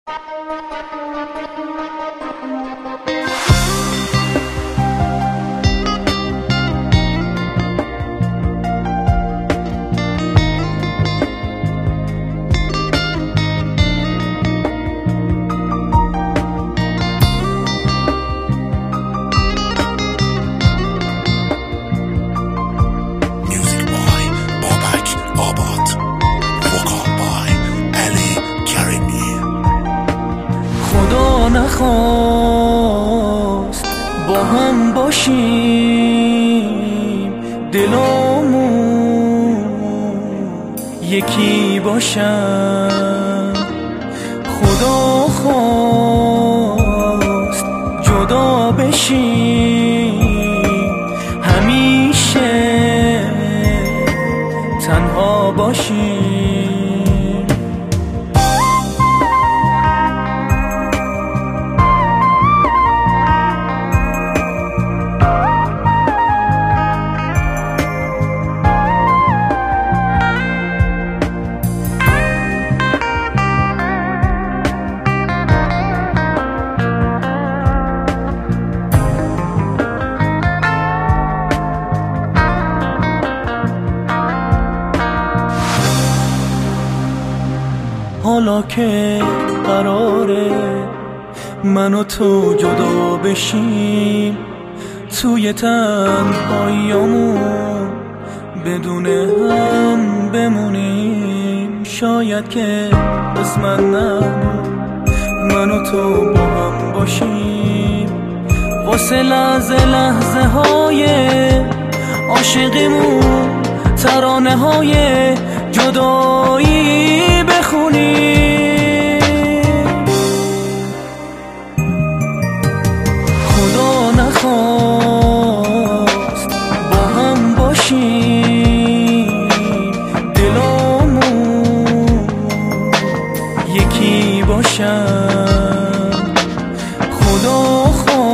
خدا نخواست با هم باشیم، دلامون یکی باشن. خدا خواست جدا بشیم، همیشه تنها باشیم. حالا که قراره من و تو جدا بشیم، توی تنهاییامون بدون هم بمونیم. شاید که قسمت نبود من و تو با هم باشیم، واسه لحظه لحظه های عاشقیمون ترانه های جدایی بخونیم. خدا نخواست با هم باشیم، دلامون یکی باشن. خدا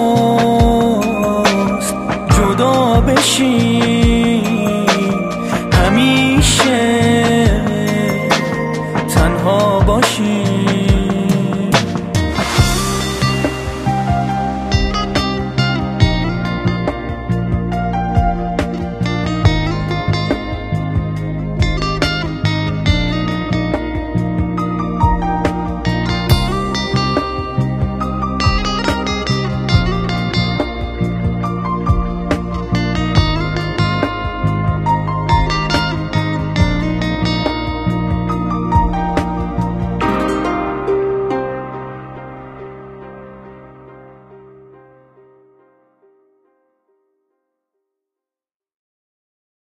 خواست جدا بشیم، همیشه تنها باشیم.